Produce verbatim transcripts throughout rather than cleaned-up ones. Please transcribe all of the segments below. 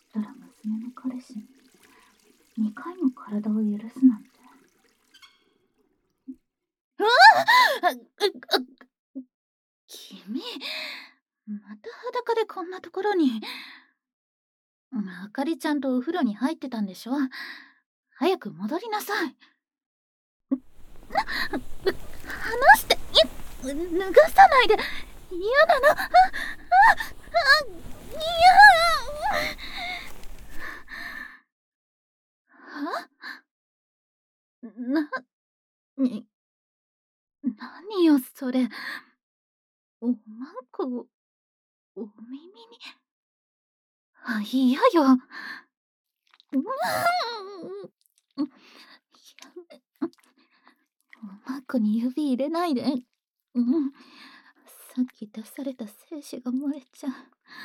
したら娘の彼氏ににかいも体を許すなんて。うわあ！君、また裸でこんなところに。あかりちゃんとお風呂に入ってたんでしょ。早く戻りなさい。離して、脱がさないで。嫌なの。あああ、嫌。は？な、に、何よそれ。おまんこをお耳に。あ、嫌よ。うわあ、やめ、おまんこに指入れないで。うん。さっき出された精子が漏れちゃう。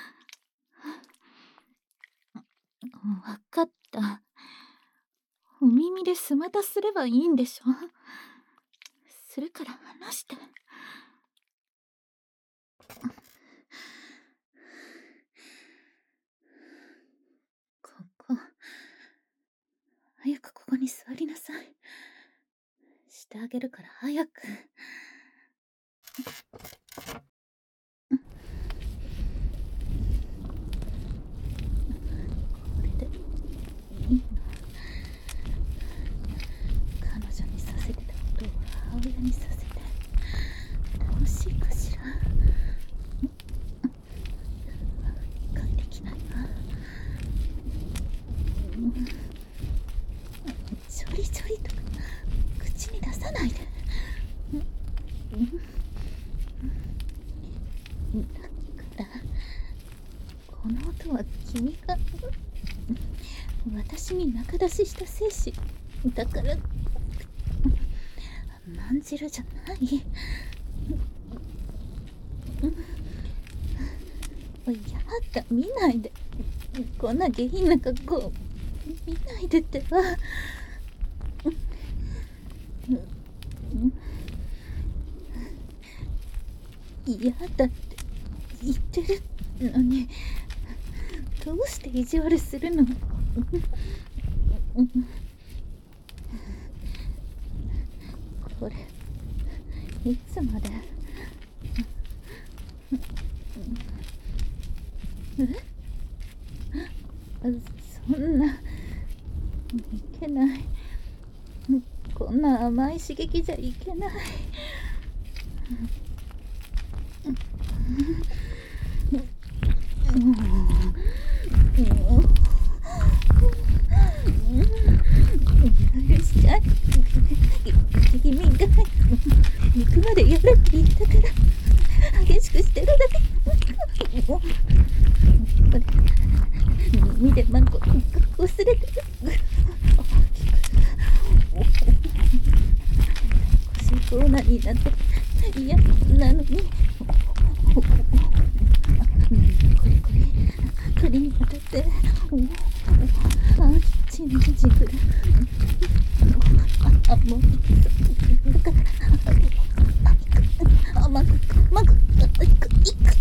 わかった。お耳で素股すればいいんでしょ。するから離して。ここ。早くここに座りなさい。してあげるから早く。これでいいの？彼女にさせてたことを母親にさせて楽しいかしら。理解できないわ。ちょりちょりとか口に出さないで。だからこの音は君が私に仲出しした精子だから。まんじるじゃない。やだ、見ないで。こんな下品な格好見ないでってば。嫌だって言ってるのにどうして意地悪するの？これいつまで？え？そんな、いけない。こんな甘い刺激じゃいけない。許しちゃい。君が行くまでやるって言ったから激しくしてるだけ。これ耳でマンコ忘れてる。腰コーナーになって嫌なのに。これこれ鳥に当たってあっちにじくる。あ、もうだからあ、まぐまぐいくいくいく。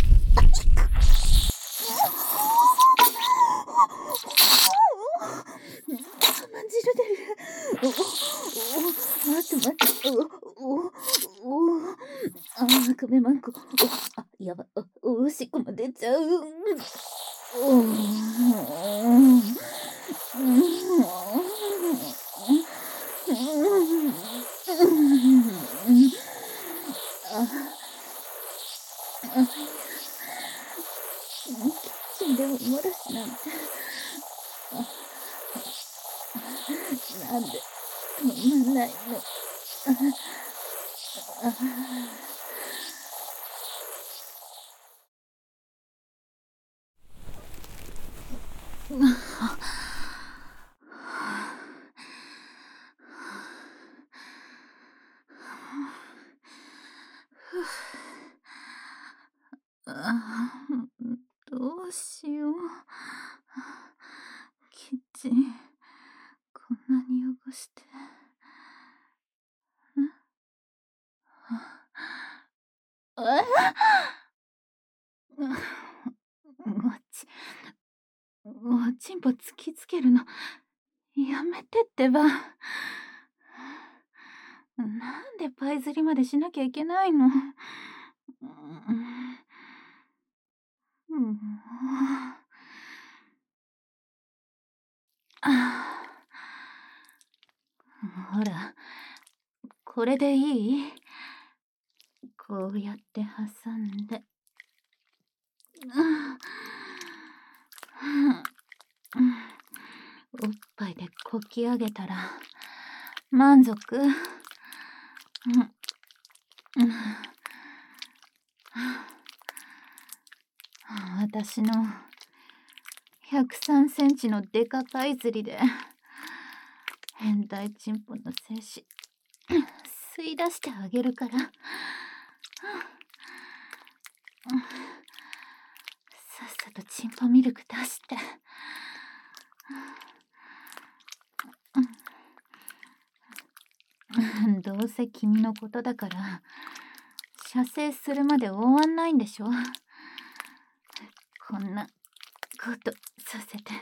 まんじる出る。おお、待って待って。おおお、あ、くめまんこ。あ、やば、お、おしっこも出ちゃう。おお、キッチンでも漏らすなんて。なんで止まんないの？ああ、あ、どうしよう。キッチンこんなに汚して。ああ、もちおちんぽ突きつけるのやめてってば。なんでパイ釣りまでしなきゃいけないの。うん、うん、あほら、これでいい？こうやって挟んで。うんおっぱいでこき上げたら満足？うんうん私のひゃくさんセンチのデカパイ釣りで変態チンポの精子吸い出してあげるから。さっさとチンポミルク出して。どうせ君のことだから射精するまで終わんないんでしょ。こんなことさせて。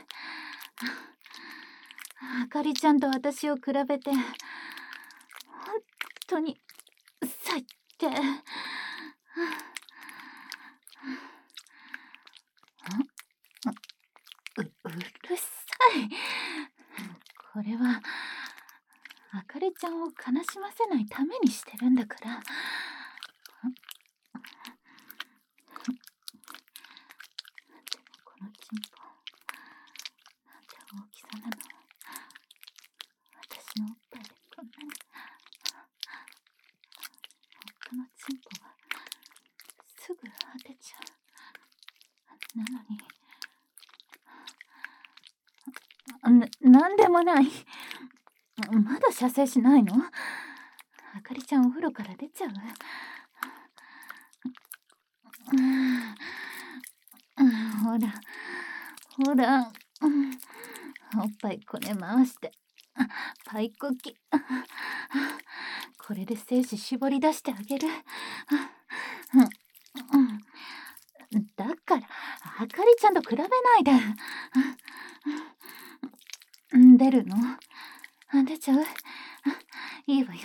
あかりちゃんと私を比べて本当に最低。う、うるさい。これはあかりちゃんを悲しませないためにしてるんだから。でもこのチンポなんて大きさなの。私のおっぱいでこんなに。他のチンポはすぐ果てちゃう。なのにな、なんでもない。まだ射精しないの？あかりちゃんお風呂から出ちゃう。ほらほら、おっぱいこね回してパイこき。これで精子絞り出してあげる。だからあかりちゃんと比べないで。出るの？出ちゃう？いいわよ。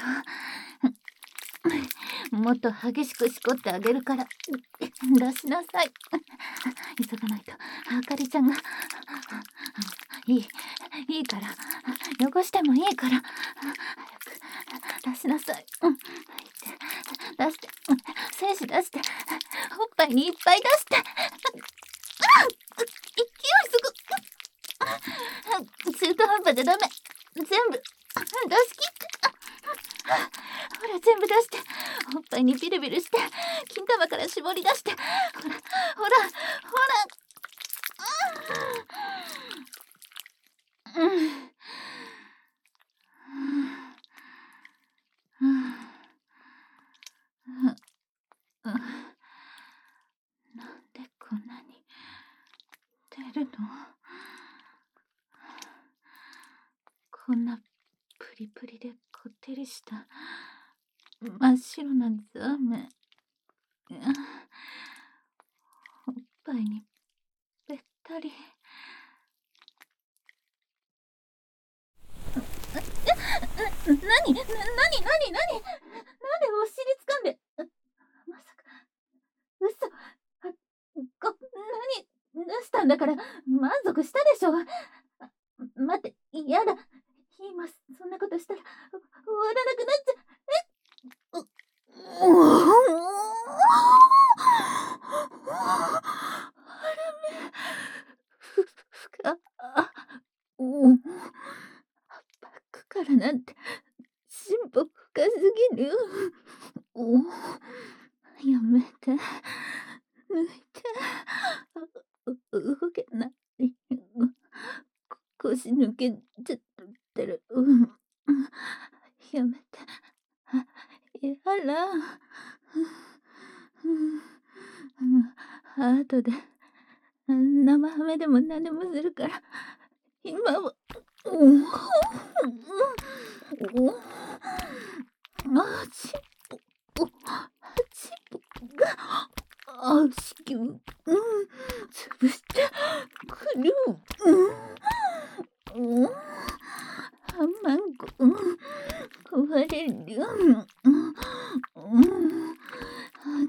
もっと激しくしこってあげるから出しなさい。急がないとあかりちゃんが。いいいいから汚してもいいから早く出しなさい。うん、出して精子出しておっぱいにいっぱい出して。勢いすぐ中途半端じゃダメ。全部出し切って。ほら全部出しておっぱいにビルビルして金玉から絞り出して。ほらほらほらうんうんなんでこんなに出るの？こんなプリプリでこってりした真っ白なザーメン。おっぱいにべったり。な、なにな、なになになになんでお尻掴んで。まさか嘘。あご、何出したんだから満足したでしょ。待って、やだ。今そんなことしたら終わらなくなっちゃう。えっふ、ふか、あ、おバックからなんて、進歩深すぎる。おやめて。抜いて。動けない。腰抜けちゃってる。うん。やめて。やら。後で生ハメでも何でもするから今は。おおあちぽちぽがあしきゅうん潰してくる。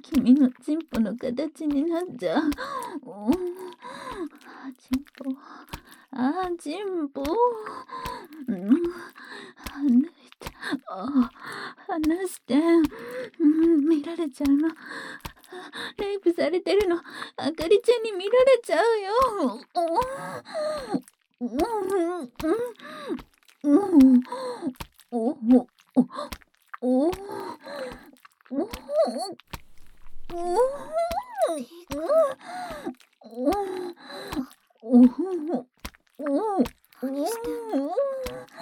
君のチンポの形になっちゃう。おお、あ、チンポ、あ、チンポ。うん、離して、あ、離して、うん、見られちゃうの。レイプされてるの、あかりちゃんに見られちゃうよ。おお、うんうんうん、おお、おお、おお、おお、おお、おお、おお、 何してんの？